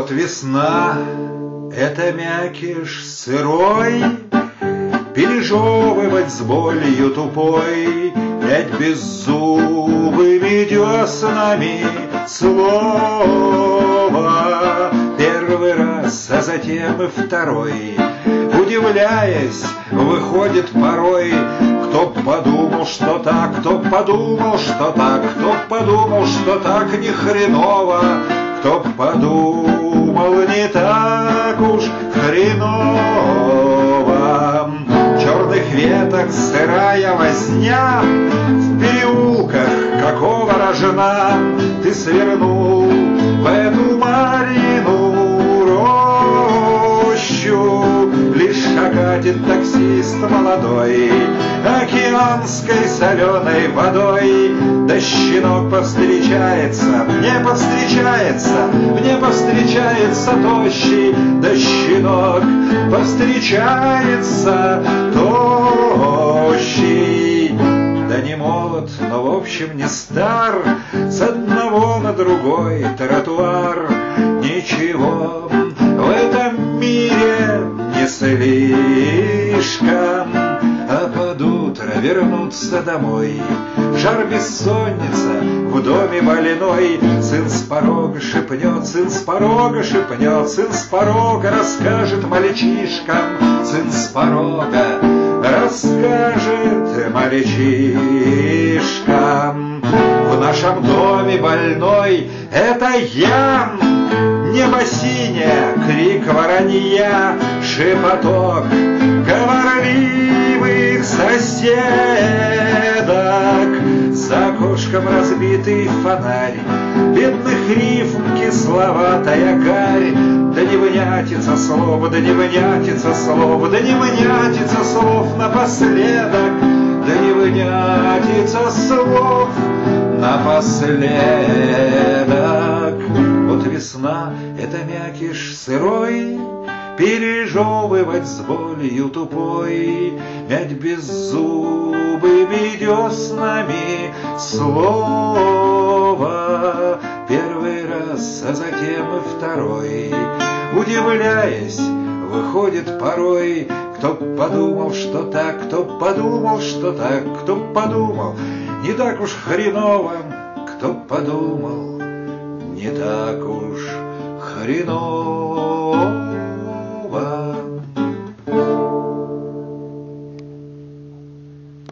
Вот весна — это мякиш сырой, пережевывать с болью тупой, пять беззубыми деснами слово. Первый раз, а затем и второй, удивляясь, выходит порой. Кто б подумал, что так, кто б подумал, что так, кто б подумал, что так ни хреново, кто б подумал, не так уж хреново. Черных веток сырая возня, в переулках какого рожна ты свернул в эту Марину рощу. Лишь шагатит таксист молодой океанской соленой водой. Да щенок повстречается, мне повстречается, мне повстречается тощий. Да щенок повстречается тощий. Да не молод, но в общем не стар, с одного на другой тротуар. Ничего в этом мире не слишком, а под утро вернуться домой. Жар, бессонница, в доме больной. Сын с порога шепнет, сын с порога шепнет, сын с порога расскажет мальчишкам. Сын с порога расскажет мальчишкам. В нашем доме больной — это я, небо синее, крик воронья, шепоток говорливых соседок. За окошком разбитый фонарь, бедных рифм кисловатая гарь. Да не вынятится слов, да не вынятится слов, да не вынятится слов напоследок. Да не вынятится слов напоследок. Вот весна — это мякиш сырой, пережевывать с болью тупой, мять беззубыми деснами слово. Первый раз, а затем и второй, удивляясь, выходит порой. Кто б подумал, что так, кто б подумал, что так, кто б подумал, не так уж хреново, кто б подумал, не так уж хреново.